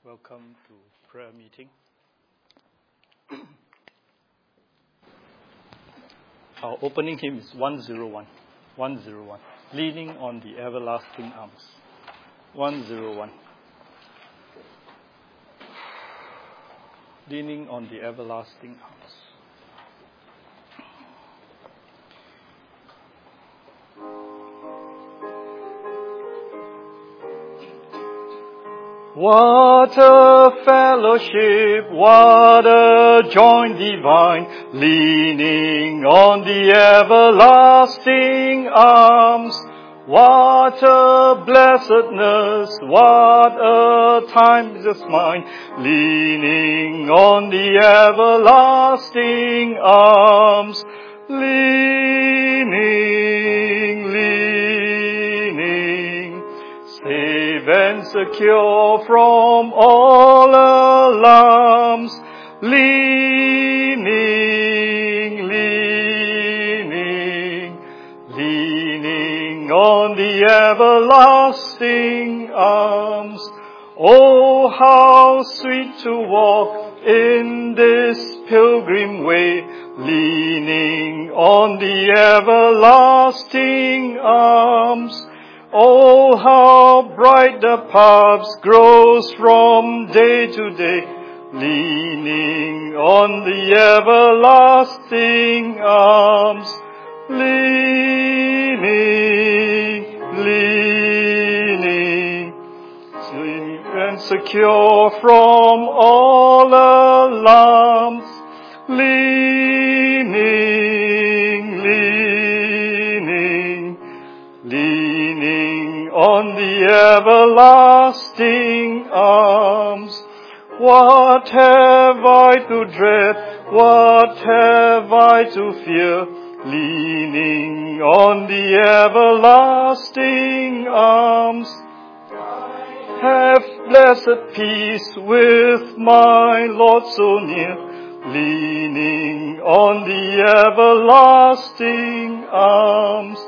Welcome to prayer meeting. Our opening hymn is 101. 101. Leaning on the everlasting arms. 101. Leaning on the everlasting arms. What a fellowship, what a joint divine, leaning on the everlasting arms. What a blessedness, what a time is mine, leaning on the everlasting arms. Leaning, safe and secure from all alarms. Leaning on the everlasting arms. Oh, how sweet to walk in this pilgrim way, leaning on the everlasting arms. Oh, how bright the paths grows from day to day, leaning on the everlasting arms. Leaning, safe and secure from all alarms. Leaning on the everlasting arms. What have I to dread? What have I to fear? Leaning on the everlasting arms. Have blessed peace with my Lord so near, leaning on the everlasting arms.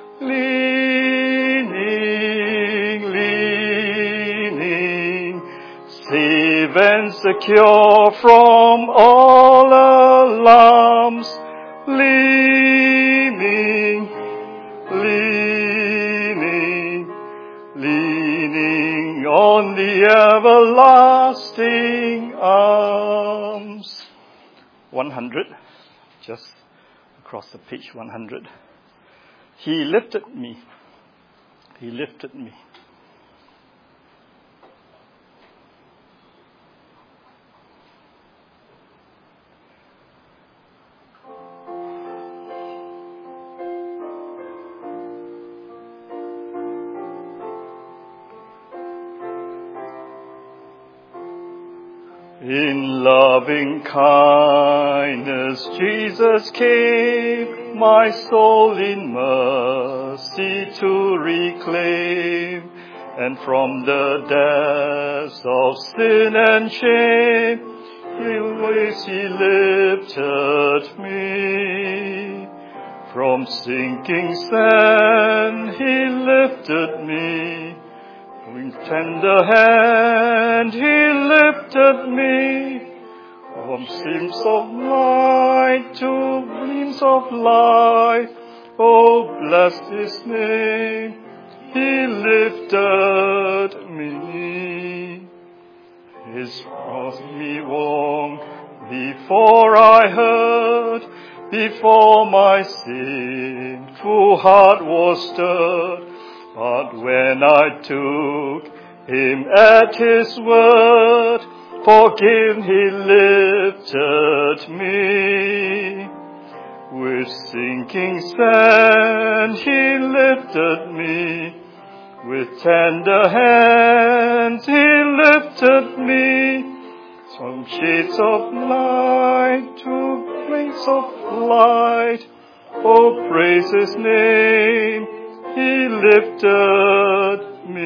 Leaning, safe and secure from all alarms. Leaning on the everlasting arms. 100, just across the page, 100. He lifted me. He lifted me. In loving kindness Jesus came, my soul in mercy to reclaim, and from the depths of sin and shame, He lifted me. From sinking sand He lifted me. With tender hand He lifted me, from streams of light to gleams of light. Oh, bless His name. He lifted me. His cross me warm before I heard, before my sinful heart was stirred. But when I took Him at His word, forgiven He lifted me. With sinking sand He lifted me. With tender hands He lifted me. From shades of light to flames of light. Oh, praise His name. He lifted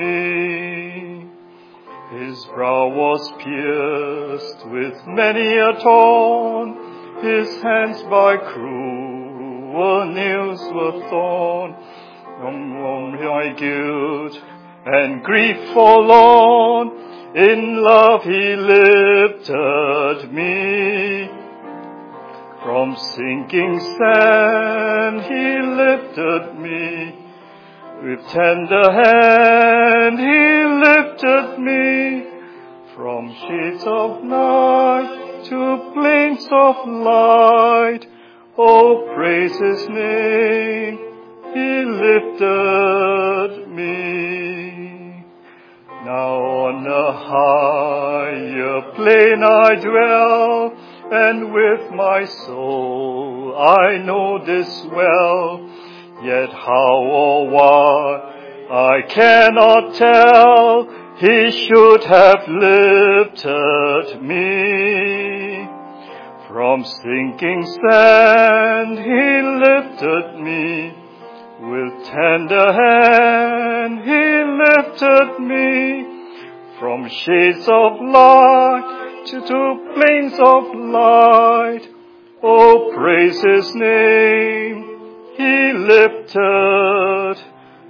me. His brow was pierced with many a thorn. His hands by cruel nails were torn. From my guilt and grief forlorn, In love He lifted me. From sinking sand He lifted me. With tender hand He lifted me. From shades of night to plains of light. Oh, praise His name. He lifted me. Now on a higher plane I dwell, and with my soul I know this well. Yet how or why I cannot tell, He should have lifted me. From sinking sand He lifted me. With tender hand He lifted me. From shades of light to plains of light. Oh, praise His name. He lifted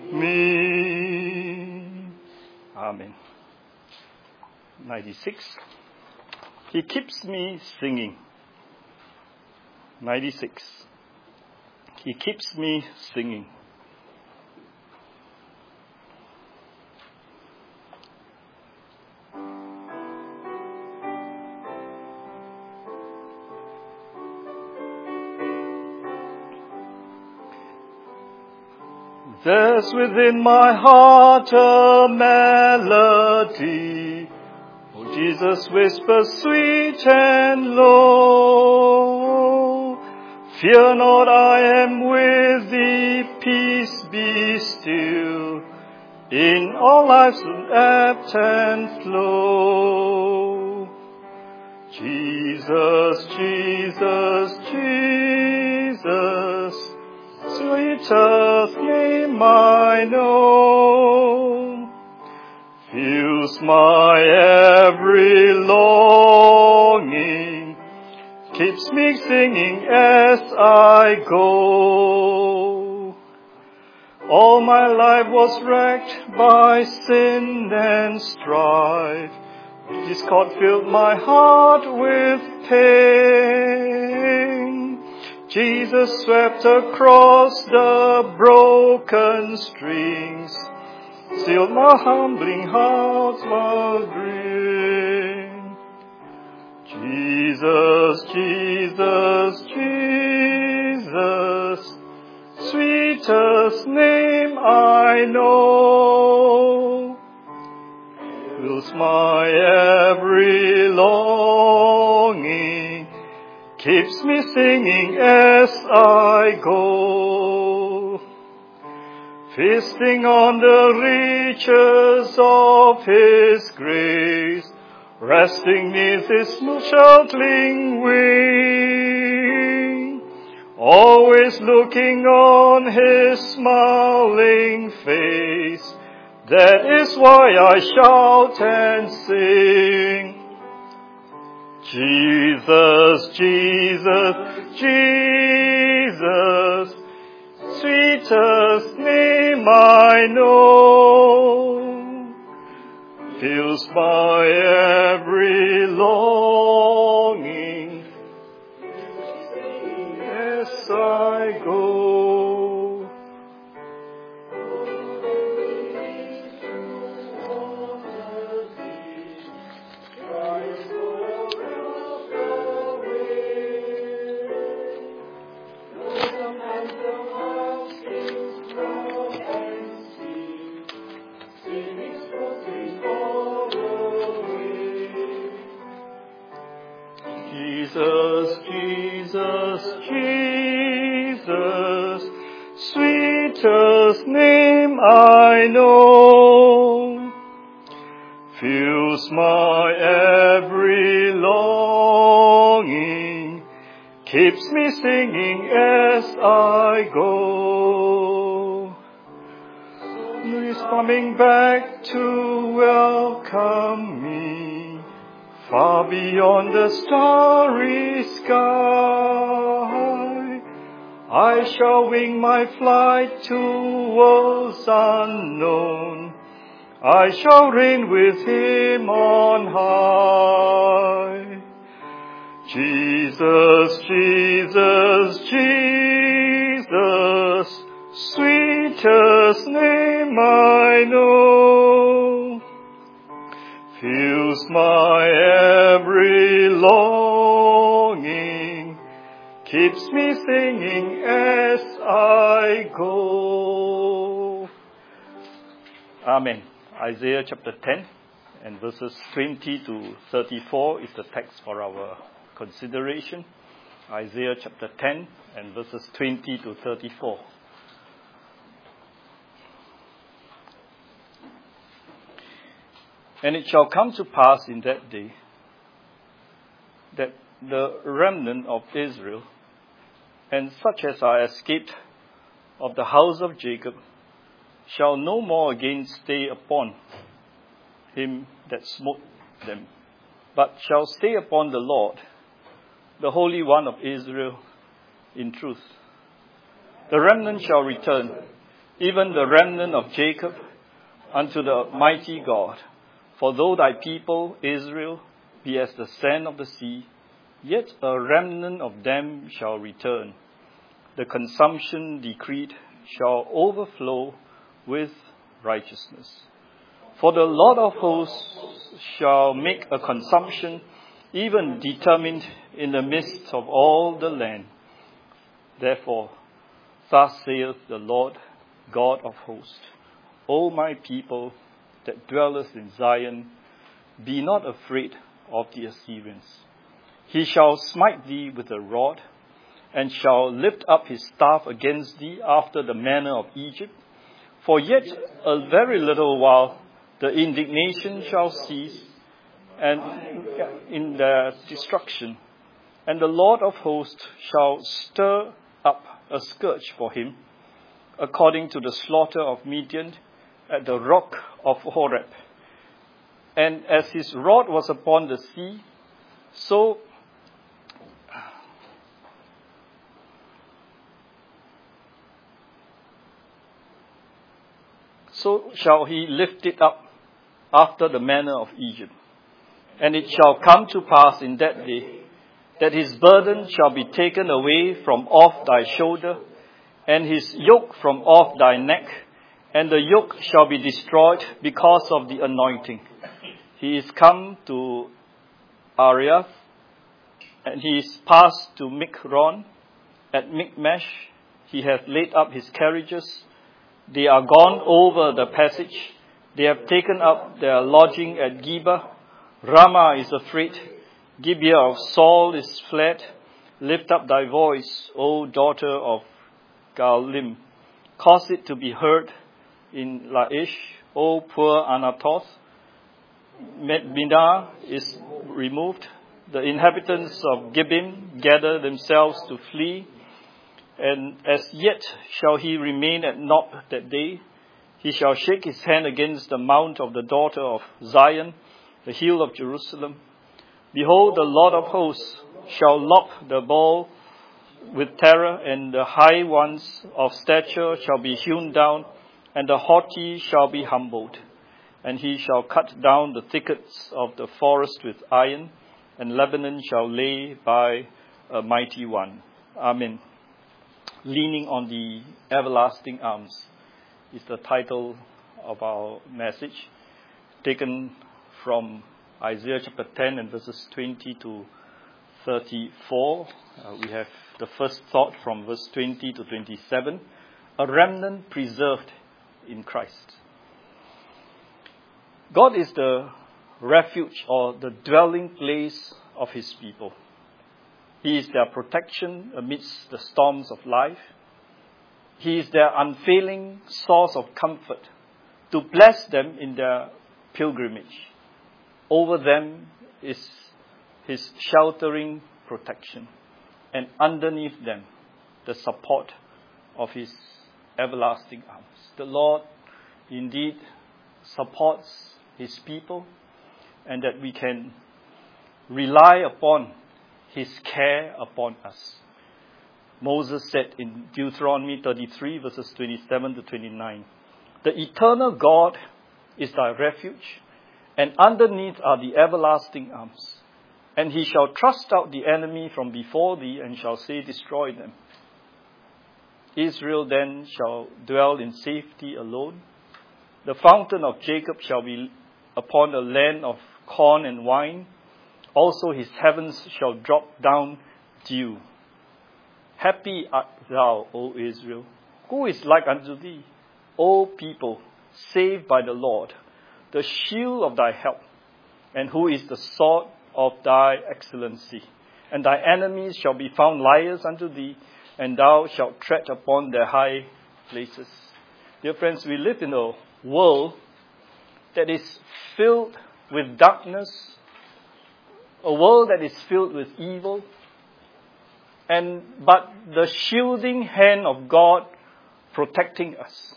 me. Amen. 96. He keeps me singing. 96. He keeps me singing. There's within my heart a melody. Oh, Jesus whispers sweet and low. Fear not, I am with thee, peace be still. In all life's ebb and flow. Jesus, Jesus, Jesus, sweetest name I know, fills my every longing, keeps me singing as I go. All my life was wrecked by sin and strife, discord filled my heart with pain. Jesus swept across the broken strings, sealed my humbling heart's wild green. Jesus, Jesus, Jesus, sweetest name I know, fills my every longing, keeps me singing as I go. Feasting on the riches of His grace, resting neath His sheltering wing, always looking on His smiling face. That is why I shout and sing. Jesus, Jesus, Jesus, sweetest name I know, fills my every longing as I go. Jesus, Jesus, Jesus, sweetest name I know, fills my every longing, keeps me singing as I go. He's coming back to welcome me, far beyond the starry sky. I shall wing my flight to worlds unknown, I shall reign with him on high. Jesus, Jesus, Jesus, sweetest name I know, fills my every longing, keeps me singing as I go. Amen. Isaiah chapter 10 and verses 20 to 34 is the text for our consideration. Isaiah chapter 10 and verses 20 to 34. And it shall come to pass in that day that the remnant of Israel, and such as are escaped of the house of Jacob, shall no more again stay upon him that smote them, but shall stay upon the Lord, the Holy One of Israel, in truth. The remnant shall return, even the remnant of Jacob, unto the mighty God. For though thy people, Israel, be as the sand of the sea, yet a remnant of them shall return. The consumption decreed shall overflow with righteousness. For the Lord of hosts shall make a consumption, even determined in the midst of all the land. Therefore, thus saith the Lord God of hosts, O my people that dwelleth in Zion, be not afraid of the Assyrians. He shall smite thee with a rod, and shall lift up his staff against thee after the manner of Egypt. For yet a very little while the indignation shall cease, and in their destruction, and the Lord of hosts shall stir up a scourge for him, according to the slaughter of Midian at the rock of Horeb. And as his rod was upon the sea, so shall he lift it up after the manner of Egypt. And it shall come to pass in that day that his burden shall be taken away from off thy shoulder, and his yoke from off thy neck, and the yoke shall be destroyed because of the anointing. He is come to Ariath, and he is passed to Mikron. At Michmash he hath laid up his carriages. They are gone over the passage. They have taken up their lodging at Geba. Ramah is afraid. Gibeah of Saul is fled. Lift up thy voice, O daughter of Gallim. Cause it to be heard in Laish, O poor Anathoth. Medbina is removed. The inhabitants of Gibeon gather themselves to flee. And as yet shall he remain at Nob that day. He shall shake his hand against the mount of the daughter of Zion, the hill of Jerusalem. Behold, the Lord of hosts shall lop the bow with terror, and the high ones of stature shall be hewn down, and the haughty shall be humbled. And he shall cut down the thickets of the forest with iron, and Lebanon shall lay by a mighty one. Amen. Leaning on the everlasting arms is the title of our message, taken from Isaiah chapter 10 and verses 20 to 34. We have the first thought from verse 20 to 27, a remnant preserved in Christ. God is the refuge or the dwelling place of his people. He is their protection amidst the storms of life. He is their unfailing source of comfort to bless them in their pilgrimage. Over them is his sheltering protection, and underneath them, the support of his everlasting arms. The Lord indeed supports his people, and that we can rely upon his care upon us. Moses said in Deuteronomy 33 verses 27 to 29, the eternal God is thy refuge, and underneath are the everlasting arms. And he shall thrust out the enemy from before thee, and shall say, Destroy them. Israel then shall dwell in safety alone. The fountain of Jacob shall be upon a land of corn and wine. Also his heavens shall drop down dew. Happy art thou, O Israel. Who is like unto thee, O people, saved by the Lord, the shield of thy help, and who is the sword of thy excellency? And thy enemies shall be found liars unto thee, and thou shalt tread upon their high places. Dear friends, we live in a world that is filled with darkness, a world that is filled with evil, but the shielding hand of God protecting us,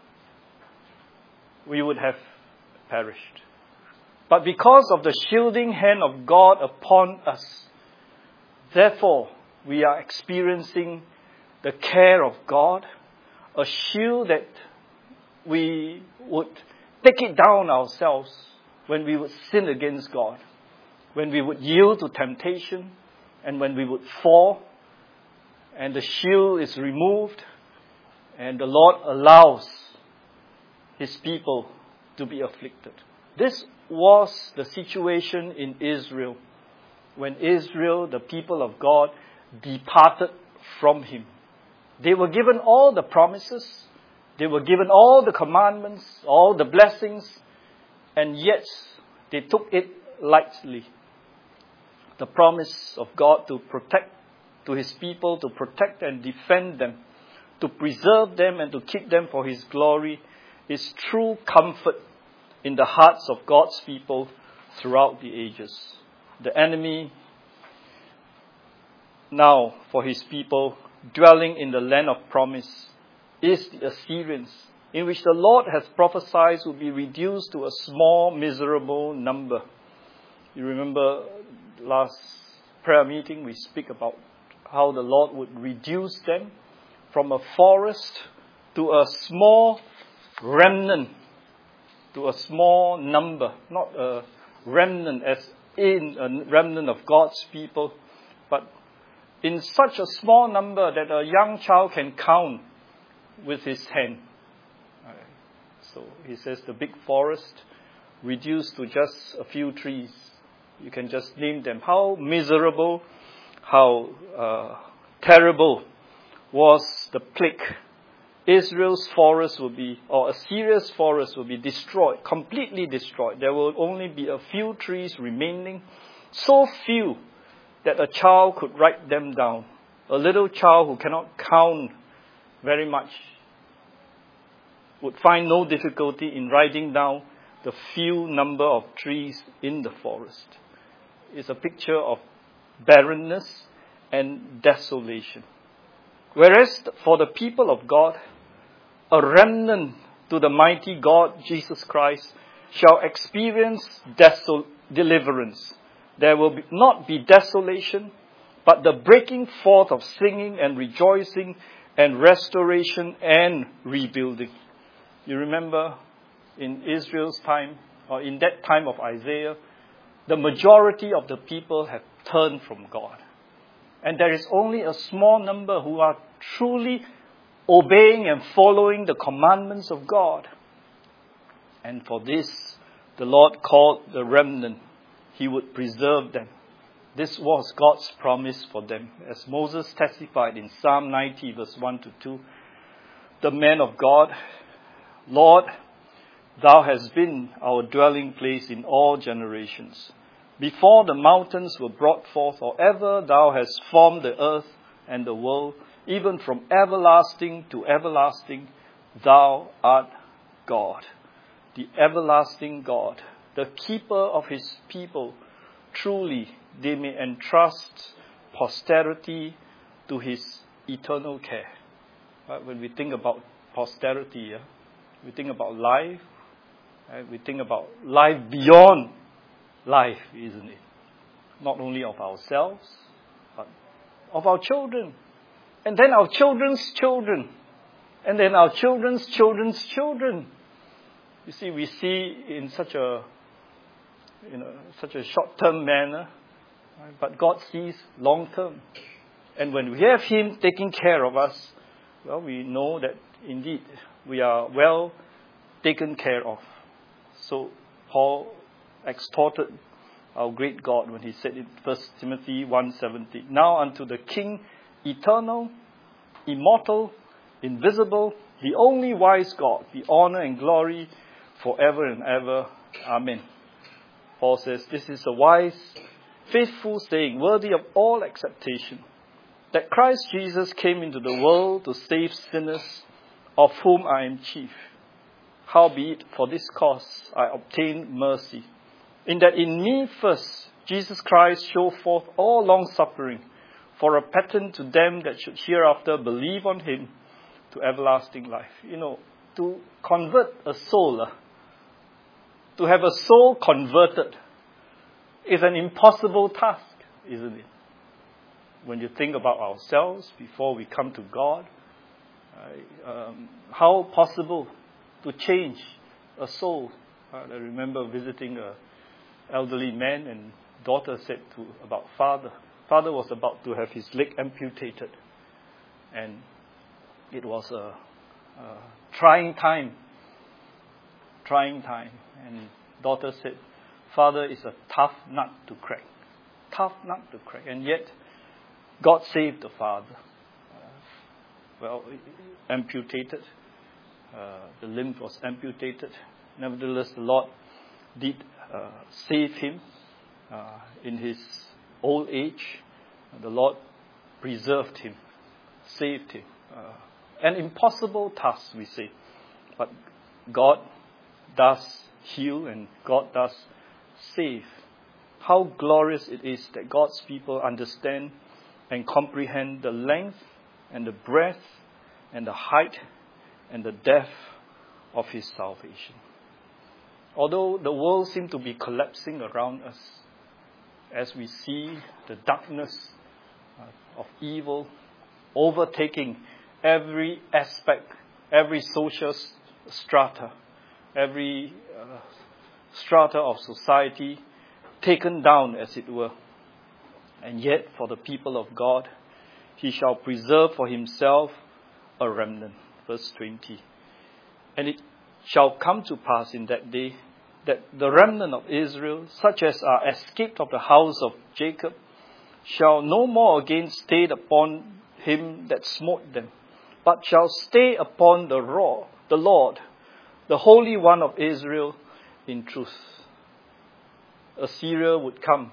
we would have perished. But because of the shielding hand of God upon us, therefore we are experiencing the care of God, a shield that we would take it down ourselves when we would sin against God, when we would yield to temptation, and when we would fall, and the shield is removed, and the Lord allows His people to be afflicted. This was the situation in Israel when Israel, the people of God, departed from Him. They were given all the promises, they were given all the commandments, all the blessings, and yet they took it lightly. The promise of God to protect to His people, to protect and defend them, to preserve them and to keep them for His glory, is true comfort in the hearts of God's people throughout the ages. The enemy now for His people dwelling in the land of promise is the Assyrians, in which the Lord has prophesied will be reduced to a small, miserable number. You remember last prayer meeting we speak about how the Lord would reduce them from a forest to a small remnant, to a small number, not a remnant as in a remnant of God's people, but in such a small number that a young child can count with his hand. So he says the big forest reduced to just a few trees. You can just name them. How miserable, how terrible was the plague. Israel's forest will be, or Assyria's forest will be destroyed, completely destroyed. There will only be a few trees remaining, so few that a child could write them down. A little child who cannot count very much would find no difficulty in writing down the few number of trees in the forest. It's a picture of barrenness and desolation. Whereas for the people of God, a remnant to the mighty God, Jesus Christ, shall experience deliverance. There will not be desolation, but the breaking forth of singing and rejoicing and restoration and rebuilding. You remember in Israel's time, or in that time of Isaiah, the majority of the people have turned from God. And there is only a small number who are truly obeying and following the commandments of God. And for this, the Lord called the remnant. He would preserve them. This was God's promise for them. As Moses testified in Psalm 90, verse 1 to 2, the man of God, Lord, Thou hast been our dwelling place in all generations. Before the mountains were brought forth, or ever Thou hast formed the earth and the world, even from everlasting to everlasting, Thou art God. The everlasting God, the keeper of His people. Truly, they may entrust posterity to His eternal care. Right? When we think about posterity, we think about life. Right? We think about life beyond life, isn't it? Not only of ourselves, but of our children. And then our children's children. And then our children's children's children. You see, we see in such a short-term manner, right? But God sees long-term. And when we have Him taking care of us, well, we know that indeed we are well taken care of. So Paul extorted our great God when he said in 1 Timothy 1:17, "Now unto the King, eternal, immortal, invisible, the only wise God, be honor and glory forever and ever. Amen." Paul says, this is a wise, faithful saying, worthy of all acceptation, that Christ Jesus came into the world to save sinners, of whom I am chief. Howbeit, for this cause I obtained mercy, in that in me first Jesus Christ show forth all long-suffering, for a pattern to them that should hereafter believe on Him to everlasting life. To convert a soul, to have a soul converted, is an impossible task, isn't it? When you think about ourselves before we come to God, how possible to change a soul? I remember visiting an elderly man, and daughter said about father. Father was about to have his leg amputated, and it was a trying time. And daughter said, "Father is a tough nut to crack." And yet, God saved the father. Amputated. The limb was amputated. Nevertheless, the Lord did save him in his old age. The Lord preserved him, saved him. An impossible task, we say. But God does heal and God does save. How glorious it is that God's people understand and comprehend the length and the breadth and the height and the depth of His salvation. Although the world seems to be collapsing around us, as we see the darkness of evil overtaking every aspect, every social strata, every strata of society taken down, as it were. And yet, for the people of God, He shall preserve for Himself a remnant. Verse 20. And it shall come to pass in that day that the remnant of Israel, such as are escaped of the house of Jacob, shall no more again stay upon him that smote them, but shall stay upon the Lord, the Holy One of Israel, in truth. Assyria would come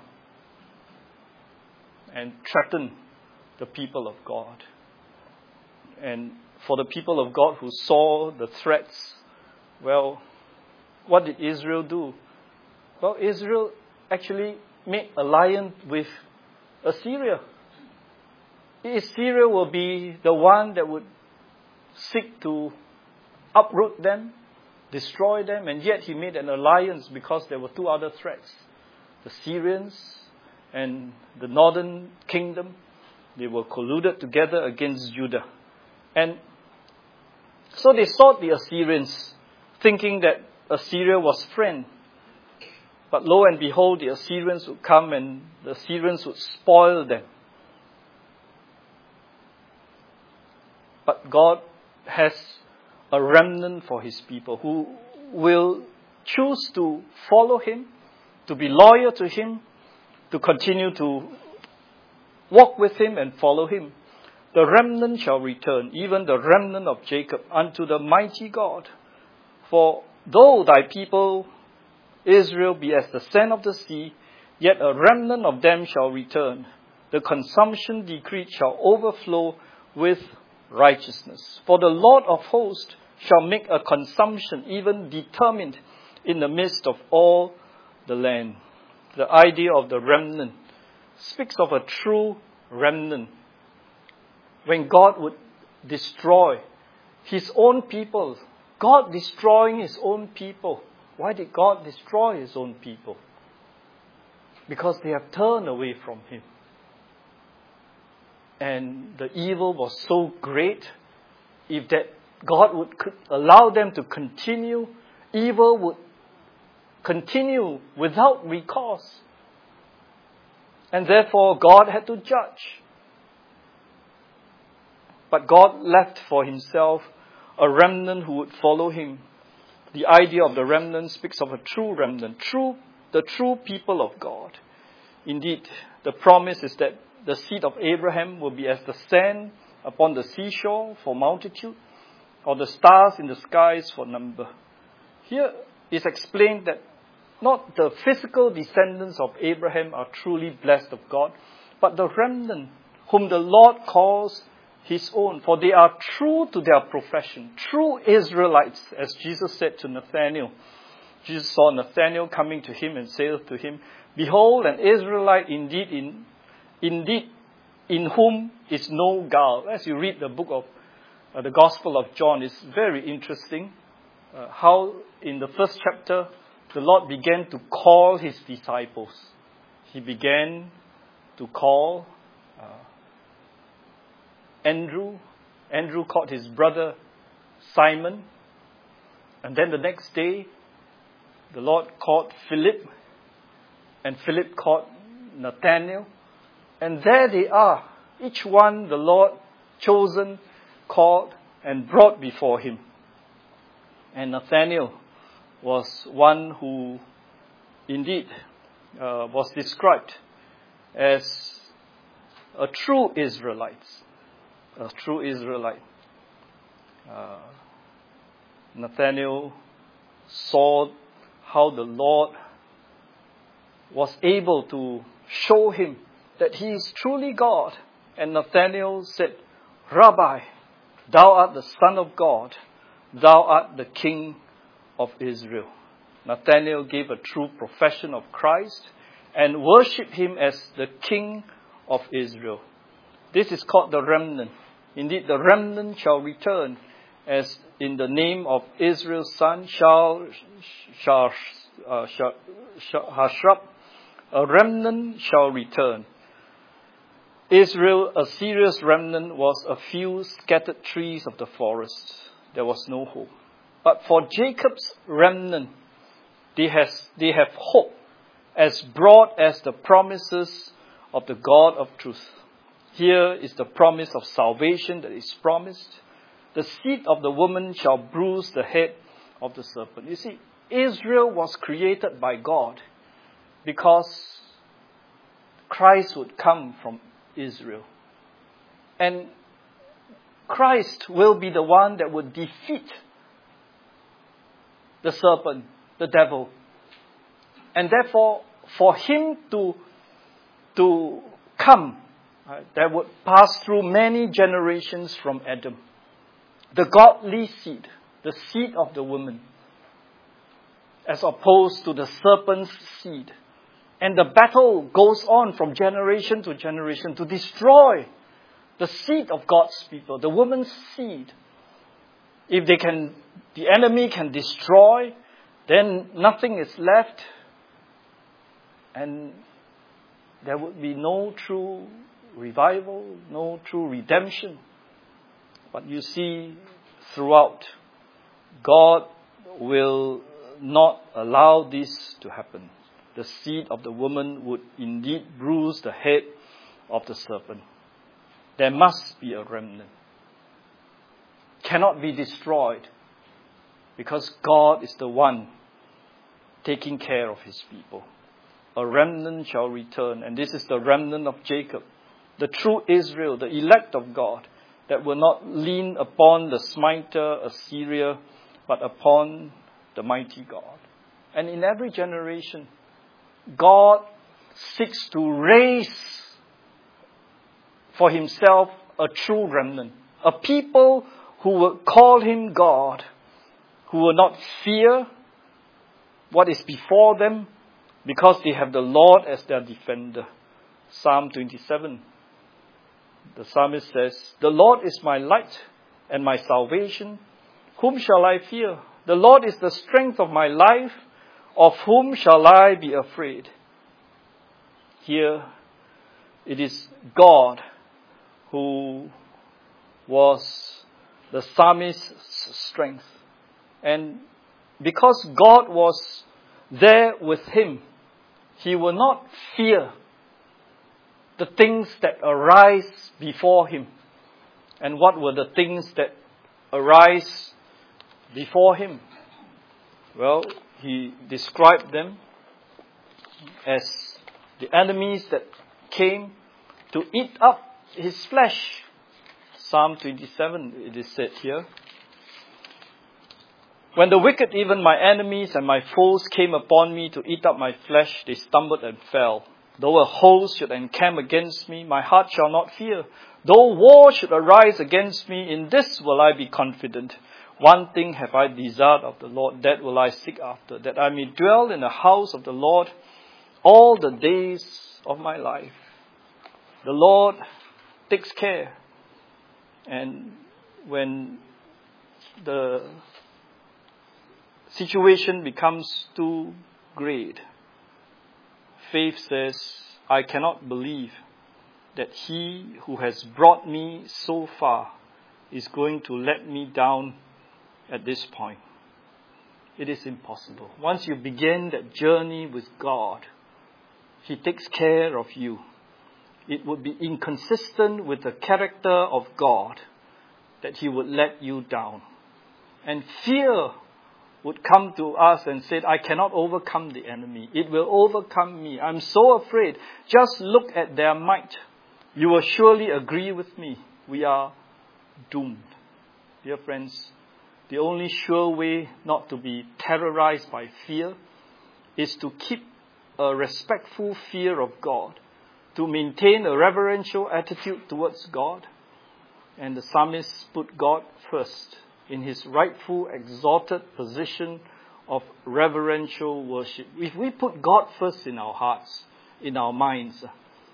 and threaten the people of God. And for the people of God who saw the threats, well, what did Israel do? Well, Israel actually made alliance with Assyria. Assyria will be the one that would seek to uproot them, destroy them, and yet he made an alliance because there were two other threats. The Syrians and the northern kingdom, they were colluded together against Judah. And so they sought the Assyrians, thinking that Assyria was friend. But lo and behold, the Assyrians would come and the Assyrians would spoil them. But God has a remnant for His people who will choose to follow Him, to be loyal to Him, to continue to walk with Him and follow Him. The remnant shall return, even the remnant of Jacob, unto the mighty God. For though thy people Israel be as the sand of the sea, yet a remnant of them shall return. The consumption decreed shall overflow with righteousness. For the Lord of hosts shall make a consumption even determined in the midst of all the land. The idea of the remnant speaks of a true remnant. When God would destroy His own people, God destroying His own people. Why did God destroy His own people? Because they have turned away from Him. And the evil was so great, if that God would allow them to continue evil would continue without recourse. And therefore, God had to judge. But God left for himself a remnant who would follow him. The idea of the remnant speaks of a true remnant, the true people of God. Indeed, the promise is that the seed of Abraham will be as the sand upon the seashore for multitude, or the stars in the skies for number. Here is explained that not the physical descendants of Abraham are truly blessed of God, but the remnant whom the Lord calls his own, for they are true to their profession, true Israelites, as Jesus said to Nathanael. Jesus saw Nathanael coming to him and said to him, "Behold, an Israelite indeed in whom is no guile." As you read the book of the Gospel of John, it's very interesting how in the first chapter the Lord began to call his disciples. He began to call Andrew. Andrew called his brother Simon. And then the next day, the Lord called Philip. And Philip called Nathanael. And there they are. Each one the Lord chosen, called, and brought before him. And Nathanael was one who indeed was described as a true Israelite. A true Israelite. Nathanael saw how the Lord was able to show him that he is truly God. And Nathanael said, "Rabbi, thou art the Son of God. Thou art the King of Israel." Nathanael gave a true profession of Christ and worshipped him as the King of Israel. This is called the remnant. Indeed, the remnant shall return, as in the name of Israel's son Hashrab, a remnant shall return. Israel, a serious remnant, was a few scattered trees of the forest. There was no hope. But for Jacob's remnant, they have hope as broad as the promises of the God of truth. Here is the promise of salvation that is promised. The seed of the woman shall bruise the head of the serpent. You see, Israel was created by God because Christ would come from Israel. And Christ will be the one that would defeat the serpent, the devil. And therefore, for him to come, that would pass through many generations from Adam. The godly seed, the seed of the woman, as opposed to the serpent's seed. And the battle goes on from generation to generation to destroy the seed of God's people, the woman's seed. If the enemy can destroy, then nothing is left, and there would be no true revival, no true redemption. But you see, throughout, God will not allow this to happen. The seed of the woman would indeed bruise the head of the serpent. There must be a remnant. Cannot be destroyed, because God is the one taking care of his people. A remnant shall return, and this is the remnant of Jacob, the true Israel, the elect of God, that will not lean upon the smiter Assyria, but upon the mighty God. And in every generation, God seeks to raise for himself a true remnant, a people who will call him God, who will not fear what is before them, because they have the Lord as their defender. Psalm 27. The psalmist says, "The Lord is my light and my salvation. Whom shall I fear? The Lord is the strength of my life. Of whom shall I be afraid?" Here, it is God who was the psalmist's strength. And because God was there with him, he will not fear the things that arise before him. And what were the things that arise before him? Well, he described them as the enemies that came to eat up his flesh. Psalm 27, it is said here. When the wicked, even my enemies and my foes, came upon me to eat up my flesh, they stumbled and fell. Though a host should encamp against me, my heart shall not fear. Though war should arise against me, in this will I be confident. One thing have I desired of the Lord, that will I seek after, that I may dwell in the house of the Lord all the days of my life. The Lord takes care. And when the situation becomes too great, faith says, I cannot believe that he who has brought me so far is going to let me down at this point. It is impossible. Once you begin that journey with God, he takes care of you. It would be inconsistent with the character of God that he would let you down. And fear would come to us and say, I cannot overcome the enemy. It will overcome me. I'm so afraid. Just look at their might. You will surely agree with me. We are doomed. Dear friends, the only sure way not to be terrorized by fear is to keep a respectful fear of God, to maintain a reverential attitude towards God. And the psalmist put God first in his rightful, exalted position of reverential worship. If we put God first in our hearts, in our minds,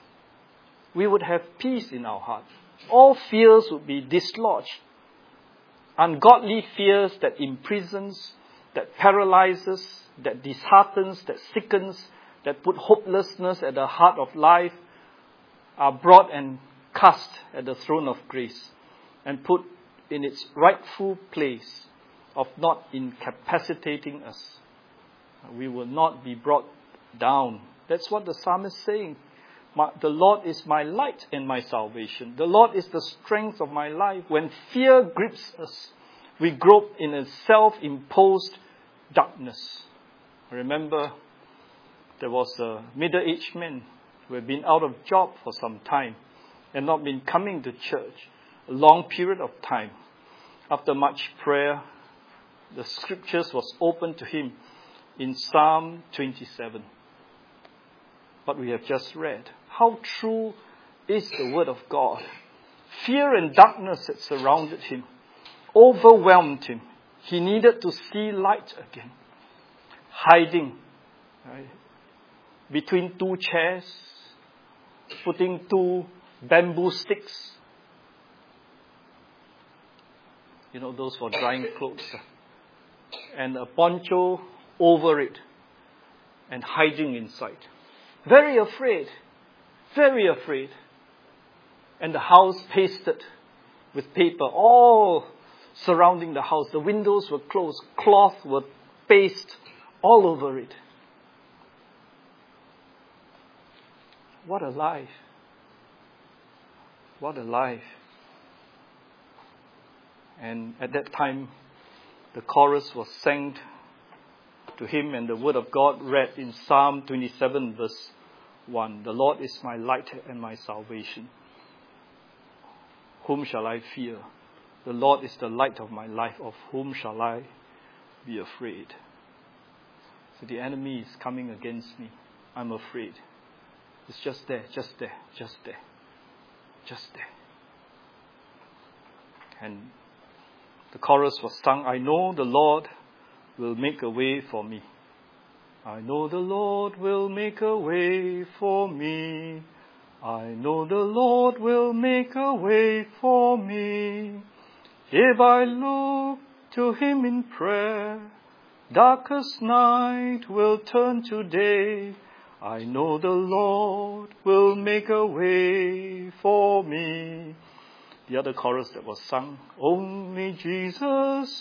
we would have peace in our heart. All fears would be dislodged. Ungodly fears that imprisons, that paralyzes, that disheartens, that sickens, that put hopelessness at the heart of life, are brought and cast at the throne of grace and put in its rightful place of not incapacitating us. We will not be brought down. That's what the psalmist is saying. The Lord is my light and my salvation. The Lord is the strength of my life. When fear grips us, we grope in a self-imposed darkness. I remember there was a middle-aged man who had been out of job for some time and not been coming to church a long period of time. After much prayer, the scriptures was opened to him in Psalm 27. What we have just read. How true is the word of God? Fear and darkness that surrounded him overwhelmed him. He needed to see light again. Hiding, right, between two chairs, putting two bamboo sticks. You know, those for drying clothes. And a poncho over it. And hiding inside. Very afraid. Very afraid. And the house pasted with paper all surrounding the house. The windows were closed. Cloth were pasted all over it. What a life. What a life. And at that time, the chorus was sang to him and the word of God read in Psalm 27 verse 1. The Lord is my light and my salvation. Whom shall I fear? The Lord is the light of my life. Of whom shall I be afraid? So the enemy is coming against me. I'm afraid. It's just there, just there, just there, just there. And the chorus was sung, I know the Lord will make a way for me. I know the Lord will make a way for me. I know the Lord will make a way for me. If I look to Him in prayer, darkest night will turn to day. I know the Lord will make a way for me. The other chorus that was sung, only Jesus,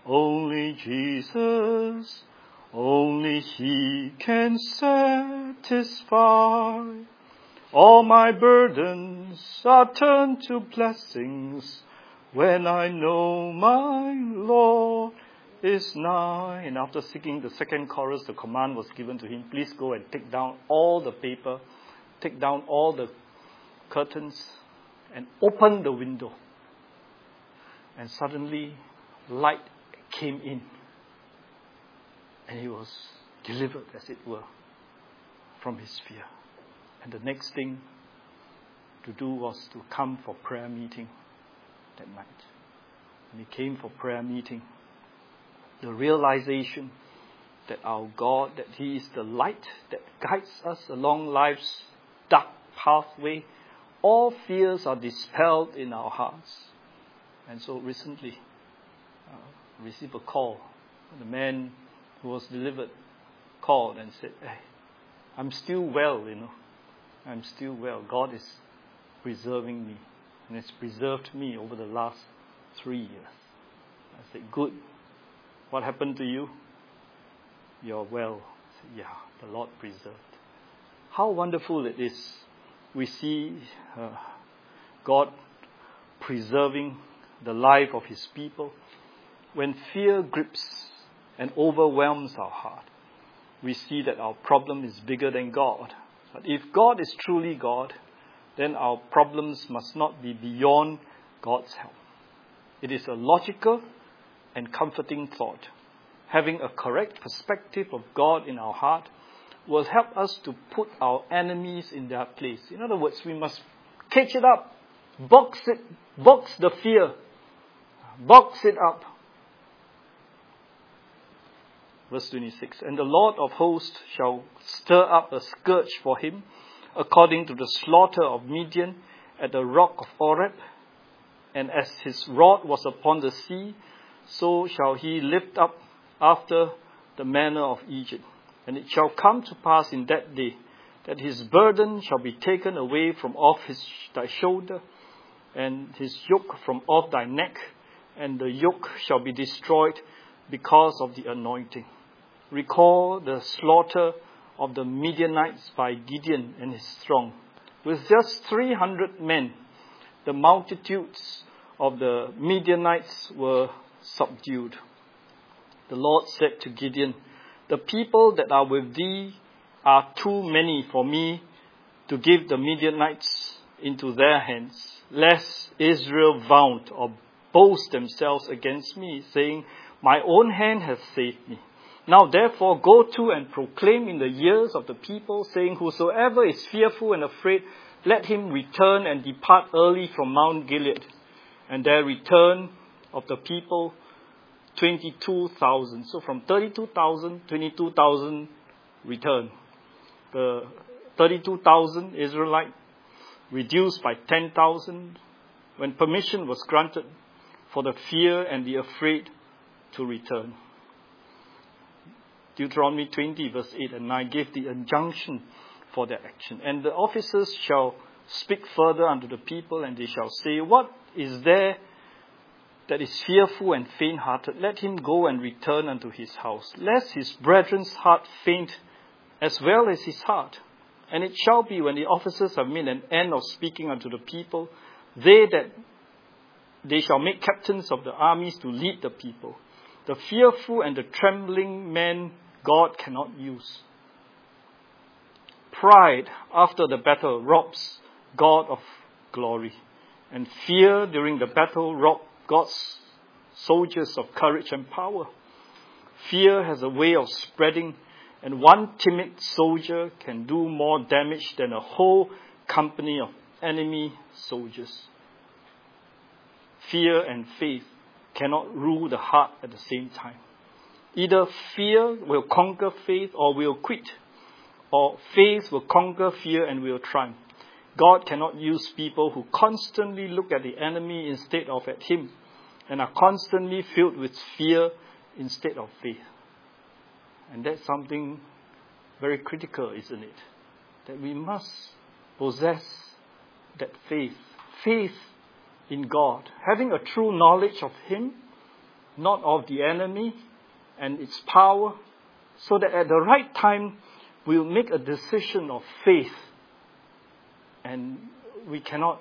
Only Jesus, only He can satisfy. All my burdens are turned to blessings when I know my Lord is nigh. And after singing the second chorus, the command was given to him, please go and take down all the paper, take down all the curtains, and open the window. And suddenly, light came in. And he was delivered, as it were, from his fear. And the next thing to do was to come for prayer meeting that night. When he came for prayer meeting, the realization that our God, that He is the light that guides us along life's dark pathway, all fears are dispelled in our hearts. And so recently, received a call. The man who was delivered called and said, hey, I'm still well, I'm still well. God is preserving me. And it's preserved me over the last 3 years. I said, good. What happened to you? You're well. I said, yeah, the Lord preserved. How wonderful it is. We see God preserving the life of His people. When fear grips and overwhelms our heart, we see that our problem is bigger than God. But if God is truly God, then our problems must not be beyond God's help. It is a logical and comforting thought. Having a correct perspective of God in our heart will help us to put our enemies in their place. In other words, we must cage it up, box the fear, box it up. Verse 26, and the Lord of hosts shall stir up a scourge for him, according to the slaughter of Midian at the rock of Oreb. And as his rod was upon the sea, so shall he lift up after the manner of Egypt. And it shall come to pass in that day, that his burden shall be taken away from off thy shoulder, and his yoke from off thy neck, and the yoke shall be destroyed because of the anointing. Recall the slaughter of the Midianites by Gideon and his throng. With just 300 men, the multitudes of the Midianites were subdued. The Lord said to Gideon, the people that are with thee are too many for me to give the Midianites into their hands, lest Israel vaunt or boast themselves against me, saying, my own hand hath saved me. Now therefore go to and proclaim in the ears of the people, saying, whosoever is fearful and afraid, let him return and depart early from Mount Gilead. And there returned of the people 22,000. So from 32,000, 22,000 returned. The 32,000 Israelite reduced by 10,000 when permission was granted for the fear and the afraid to return. Deuteronomy 20 verse 8 and 9 gave the injunction for their action. And the officers shall speak further unto the people, and they shall say, what is there that is fearful and faint-hearted? Let him go and return unto his house, lest his brethren's heart faint as well as his heart. And it shall be, when the officers have made an end of speaking unto the people, they shall make captains of the armies to lead the people. The fearful and the trembling men God cannot use. Pride after the battle robs God of glory, and fear during the battle robs God's soldiers of courage and power. Fear has a way of spreading, and one timid soldier can do more damage than a whole company of enemy soldiers. Fear and faith cannot rule the heart at the same time. Either fear will conquer faith or will quit, or faith will conquer fear and will triumph. God cannot use people who constantly look at the enemy instead of at Him, and are constantly filled with fear instead of faith. And that's something very critical, isn't it? That we must possess that faith in God, having a true knowledge of Him, not of the enemy and its power, so that at the right time we'll make a decision of faith, and we cannot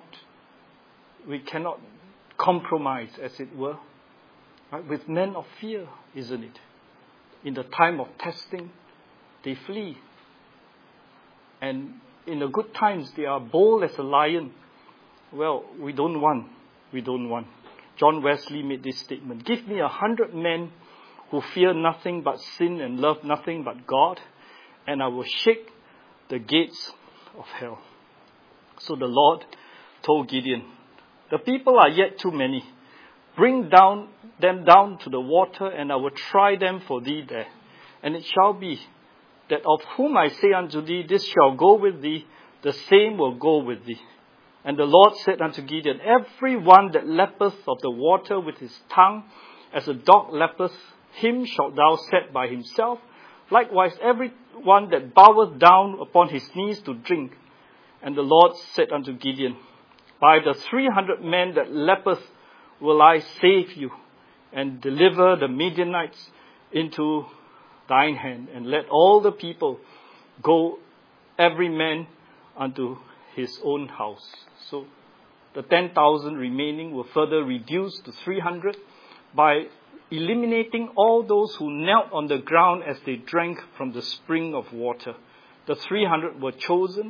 compromise, as it were, right? With men of fear, isn't it? In the time of testing, they flee. And in the good times, they are bold as a lion. Well, we don't want. John Wesley made this statement: "Give me 100 men who fear nothing but sin and love nothing but God, and I will shake the gates of hell." So the Lord told Gideon, "The people are yet too many. Bring them down to the water, and I will try them for thee there. And it shall be that of whom I say unto thee, this shall go with thee, the same will go with thee." And the Lord said unto Gideon, "Every one that lappeth of the water with his tongue, as a dog lappeth, him shalt thou set by himself. Likewise every one that boweth down upon his knees to drink." And the Lord said unto Gideon, "By the 300 men that lappeth will I save you, and deliver the Midianites into thine hand, and let all the people go every man unto his own house." So the 10,000 remaining were further reduced to 300 by eliminating all those who knelt on the ground as they drank from the spring of water. The 300 were chosen.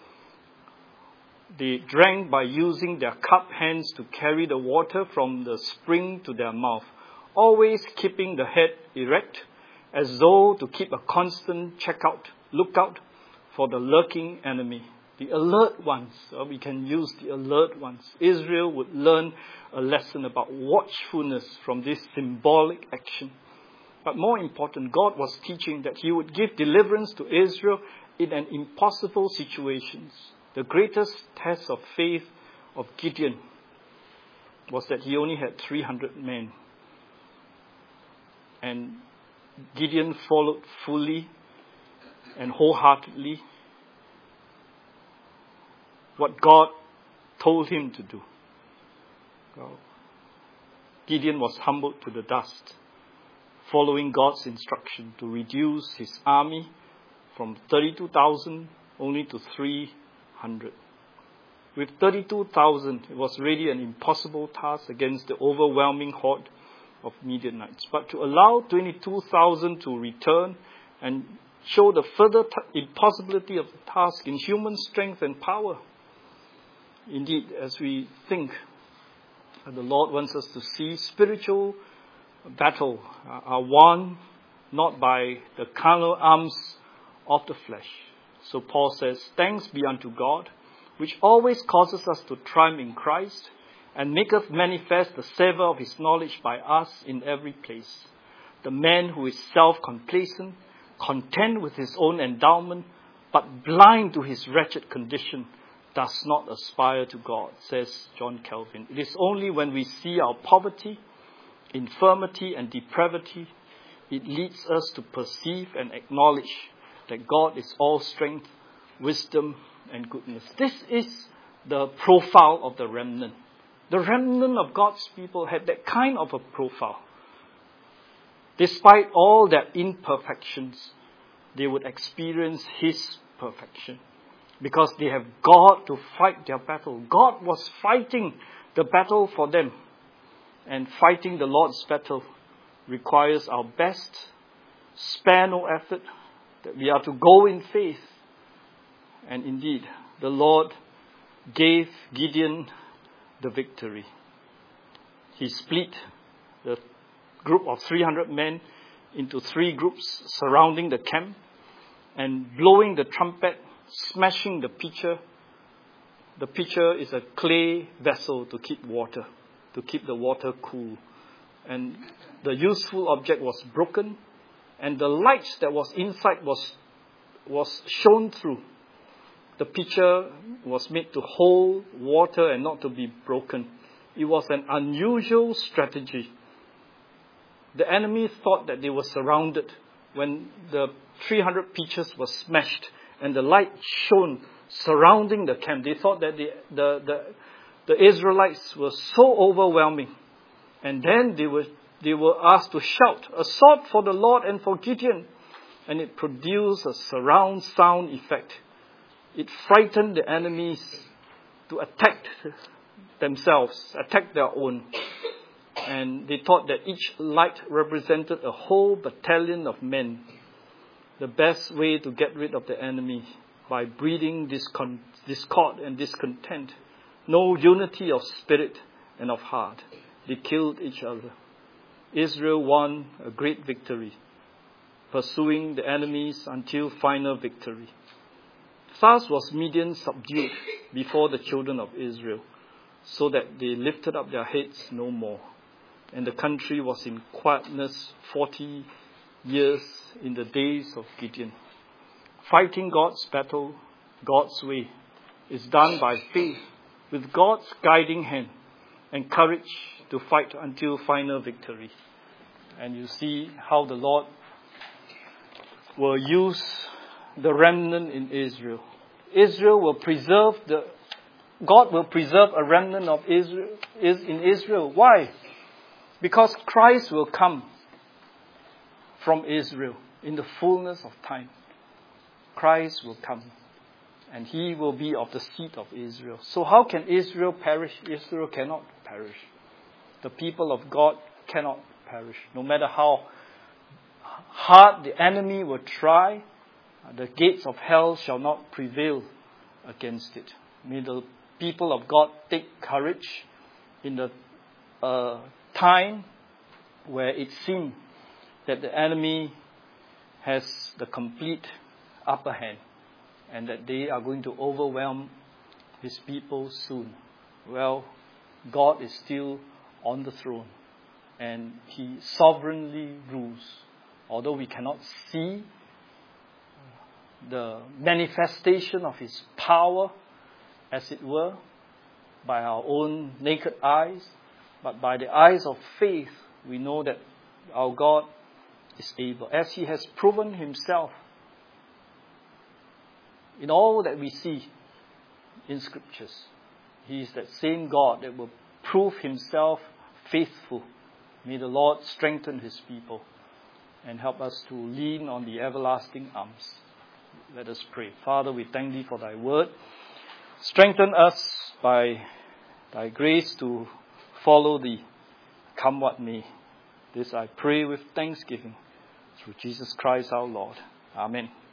They drank by using their cup hands to carry the water from the spring to their mouth, always keeping the head erect, as though to keep a constant lookout for the lurking enemy. The alert ones, we can use the alert ones. Israel would learn a lesson about watchfulness from this symbolic action. But more important, God was teaching that He would give deliverance to Israel in an impossible situation. The greatest test of faith of Gideon was that he only had 300 men. And Gideon followed fully and wholeheartedly what God told him to do. Gideon was humbled to the dust, following God's instruction to reduce his army from 32,000 only to 300. With 32,000, it was really an impossible task against the overwhelming horde of Midianites. But to allow 22,000 to return and show the further impossibility of the task in human strength and power. Indeed, as we think, the Lord wants us to see spiritual battle are won not by the carnal arms of the flesh. So Paul says, "Thanks be unto God, which always causes us to triumph in Christ, and maketh manifest the savour of his knowledge by us in every place. The man who is self-complacent, content with his own endowment, but blind to his wretched condition, does not aspire to God," says John Calvin. It is only when we see our poverty, infirmity, and depravity, it leads us to perceive and acknowledge that God is all strength, wisdom, and goodness. This is the profile of the remnant. The remnant of God's people had that kind of a profile. Despite all their imperfections, they would experience His perfection, because they have God to fight their battle. God was fighting the battle for them. And fighting the Lord's battle requires our best, spare no effort, that we are to go in faith. And indeed, the Lord gave Gideon the victory. He split the group of 300 men into 3 groups surrounding the camp, and blowing the trumpet, smashing the pitcher. The pitcher is a clay vessel to keep the water cool. And the useful object was broken, and the light that was inside was shone through. The pitcher was made to hold water and not to be broken. It was an unusual strategy. The enemy thought that they were surrounded when the 300 pitchers were smashed and the light shone surrounding the camp. They thought that the Israelites were so overwhelming, and then they they were asked to shout, "A sword for the Lord and for Gideon." And it produced a surround sound effect. It frightened the enemies to attack themselves, attack their own. And they thought that each light represented a whole battalion of men. The best way to get rid of the enemy, by breeding discord and discontent. No unity of spirit and of heart. They killed each other. Israel won a great victory, pursuing the enemies until final victory. Thus was Midian subdued before the children of Israel, so that they lifted up their heads no more. And the country was in quietness 40 years in the days of Gideon. Fighting God's battle, God's way, is done by faith, with God's guiding hand and courage to fight until final victory. And you see how the Lord will use the remnant in Israel. God will preserve a remnant of Israel in Israel. Why? Because Christ will come from Israel in the fullness of time. Christ will come, and he will be of the seed of Israel. So how can Israel perish? Israel cannot perish. The people of God cannot perish. No matter how hard the enemy will try, the gates of hell shall not prevail against it. May the people of God take courage in the time where it seems that the enemy has the complete upper hand and that they are going to overwhelm his people soon. Well, God is still on the throne and he sovereignly rules. Although we cannot see the manifestation of his power, as it were, by our own naked eyes, but by the eyes of faith, we know that our God is able, as he has proven himself in all that we see in scriptures. He is that same God that will prove himself faithful. May the Lord strengthen his people and help us to lean on the everlasting arms. Let us pray. Father, we thank thee for thy word. Strengthen us by thy grace to follow thee, come what may. This I pray with thanksgiving through Jesus Christ our Lord. Amen.